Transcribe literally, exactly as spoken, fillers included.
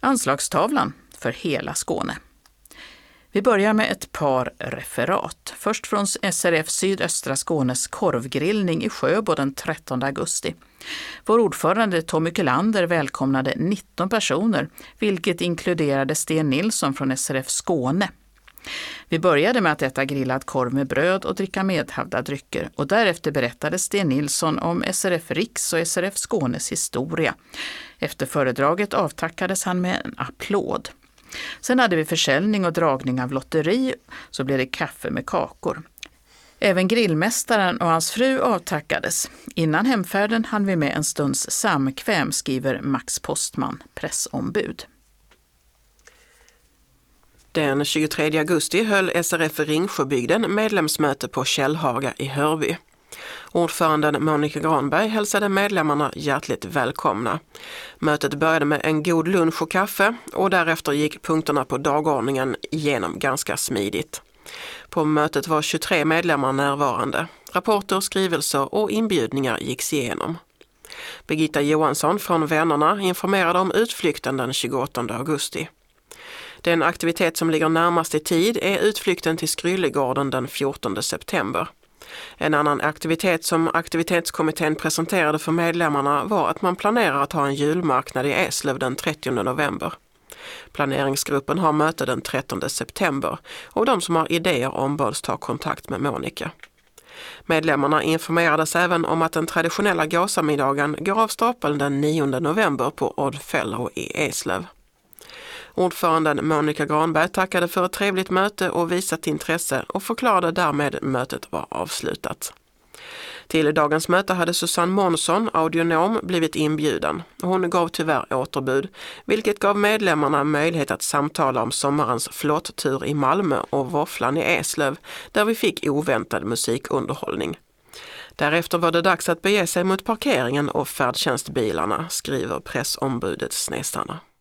Anslagstavlan för hela Skåne. Vi börjar med ett par referat. Först från S R F Sydöstra Skånes korvgrillning i Sjöbo den trettonde augusti. Vår ordförande Tommy Kullander välkomnade nitton personer, vilket inkluderade Sten Nilsson från S R F Skåne. Vi började med att äta grillad korv med bröd och dricka medhavda drycker och därefter berättade Sten Nilsson om S R F Riks och S R F Skånes historia. Efter föredraget avtackades han med en applåd. Sen hade vi försäljning och dragning av lotteri, så blev det kaffe med kakor. Även grillmästaren och hans fru avtackades. Innan hemfärden hann vi med en stunds samkväm, skriver Max Postman, pressombud. Den tjugotredje augusti höll S R F Ringsjöbygden medlemsmöte på Källhaga i Hörby. Ordföranden Monica Granberg hälsade medlemmarna hjärtligt välkomna. Mötet började med en god lunch och kaffe och därefter gick punkterna på dagordningen igenom ganska smidigt. På mötet var tjugotre medlemmar närvarande. Rapporter, skrivelser och inbjudningar gicks igenom. Birgitta Johansson från Vännerna informerade om utflykten den tjugoåttonde augusti. Den aktivitet som ligger närmast i tid är utflykten till Skryllegården den fjortonde september. En annan aktivitet som aktivitetskommittén presenterade för medlemmarna var att man planerar att ha en julmarknad i Eslöv den trettionde november. Planeringsgruppen har möte den trettonde september och de som har idéer ombads ta kontakt med Monica. Medlemmarna informerades även om att den traditionella gåsamiddagen går av stapeln den nionde november på Odd Fellow i Eslöv. Ordföranden Monica Granberg tackade för ett trevligt möte och visat intresse och förklarade därmed mötet var avslutat. Till dagens möte hade Susanne Månsson, audionom, blivit inbjuden. Hon gav tyvärr återbud, vilket gav medlemmarna möjlighet att samtala om sommarens flotttur i Malmö och våfflan i Eslöv, där vi fick oväntad musikunderhållning. Därefter var det dags att bege sig mot parkeringen och färdtjänstbilarna, skriver pressombudet Snestanna.